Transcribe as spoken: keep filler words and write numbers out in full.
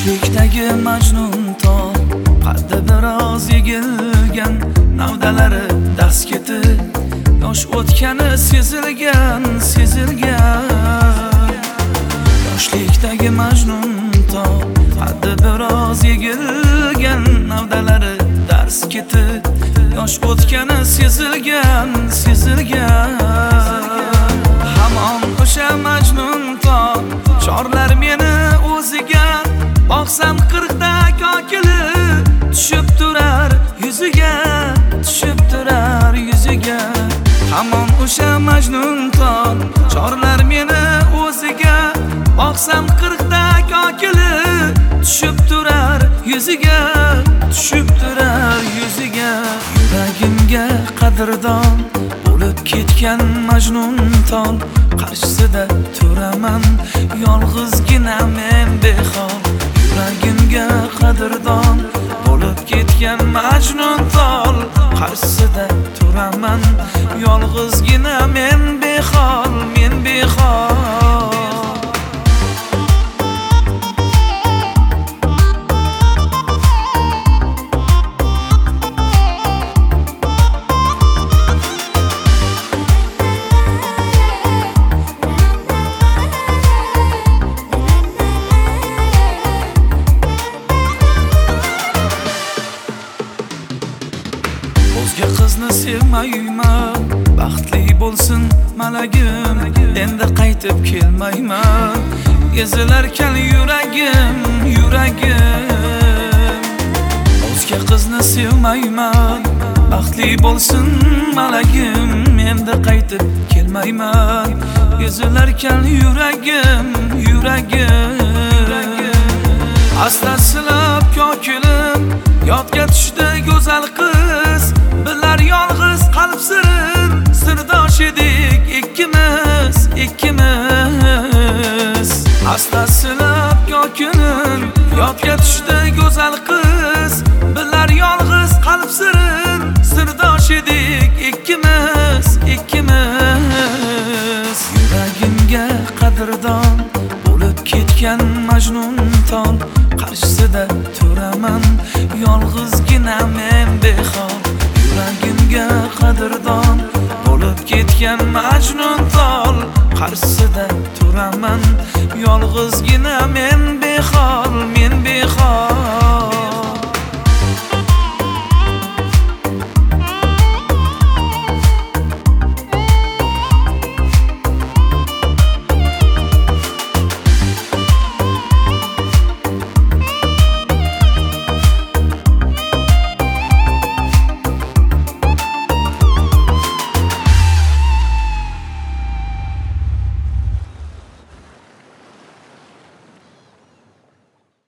Yoshlikdagi majnun tol, qaddi biroz egilgan, navdalari dast ketib, yosh o'tgani sezilgan, sezilgan. Yoshlikdagi majnun tol, qaddi biroz egilgan, navdalari dast ketib, yosh o'tgani sezilgan, sezilgan. Hamon o'sha majnun tol, chorlar meni o'ziga, boqsam qirqda kokili tushib turar yuziga, tushib turar yuziga. Hamon o'sha majnun tol, chorlar meni o'ziga, boqsam qirqda kokili tushib turar yuziga, tushib turar yuziga. Yuragimga qadrdon bo'lib ketgan majnun tol, qarshisida turaman yolg'izgina men behol. Yuragimga qadrdon bo'lib ketgan majnun tol, qarshisida turaman yolg'izgina men behol, men behol. O'zga qizni sevmayman, baxtli bo'lsin malagim, endi qaytib kelmayman. Ezilarkan yuragim, yuragim. O'zga qizni sevmayman, baxtli bo'lsin malagim, endi qaytib kelmayman. Ezilarkan yuragim, yuragim. Asta silab kokilim, yodga tushdi go'zal qiz, bilar yolg'iz qalb sirin, sirdosh edik ikkimiz, ikkimiz. Asta silab kokilim, yodga tushdi go'zal qiz, bilar yolg'iz qalb sirin, sirdosh edik ikkimiz, ikkimiz. Yuragimga qadrdon bo'lib ketgan majnun tol, qarshisida turaman yolg'izgina men behol. Yuragimga qadrdon bo'lib ketgan majnun tol, qarshisida turaman yolg'izgina men behol.